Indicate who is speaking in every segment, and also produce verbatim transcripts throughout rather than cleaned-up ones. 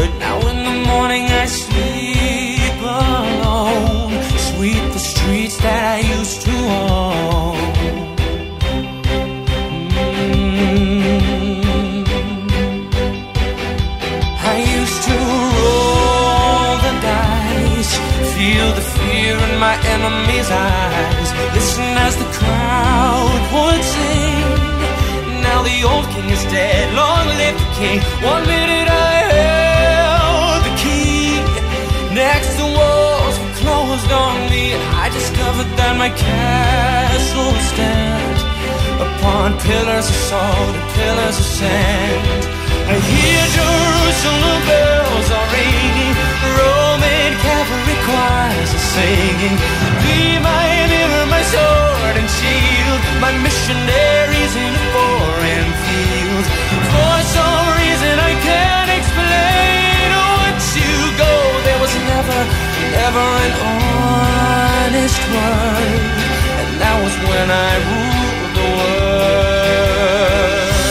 Speaker 1: Now in the morning I sleep alone, sweep the streets that I used to own. mm. I used to roll the dice, feel the fear in my enemy's eyes, listen as the crowd would sing. Now the old king is dead, long live the king. One minute I held the key, next the walls were closed on me, and I discovered that my castle stands upon pillars of salt and pillars of sand. I hear Jerusalem bells are ringing, Roman cavalry choirs are singing. Be my mirror, my sword and shield, my missionaries in a foreign field. For some reason I can't explain, once you go there was never, never an honest word, and that was when I ruled the world.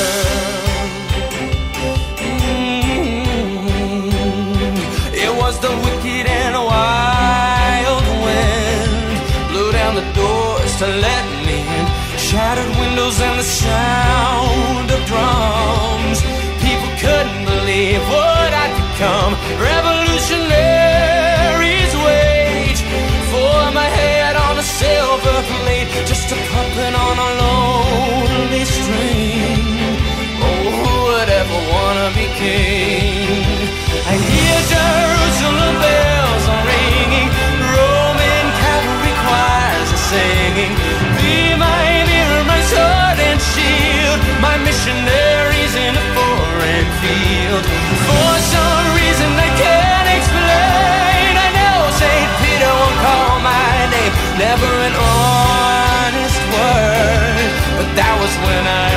Speaker 1: The wicked and wild wind blew down the doors to let me in, shattered windows and the sound of drums. People couldn't believe what I'd become. Revolutionaries wait for my head on a silver plate, just a puppet on a lonely string. Oh, who would ever wanna be king? I hear Jerusalem bells are ringing, Roman cavalry choirs are singing. Be my mirror, my sword and shield, my missionaries in a foreign field. For some reason I can't explain, I know Saint Peter won't call my name, never an honest word, but that was when I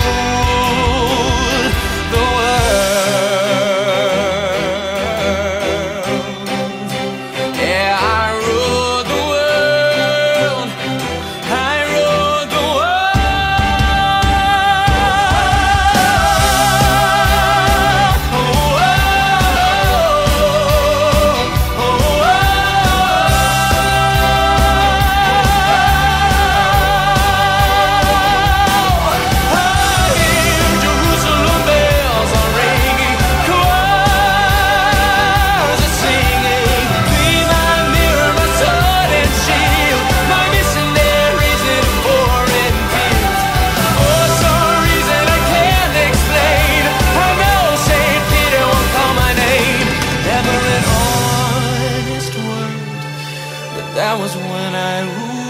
Speaker 1: ruled the world. That was when I ruled.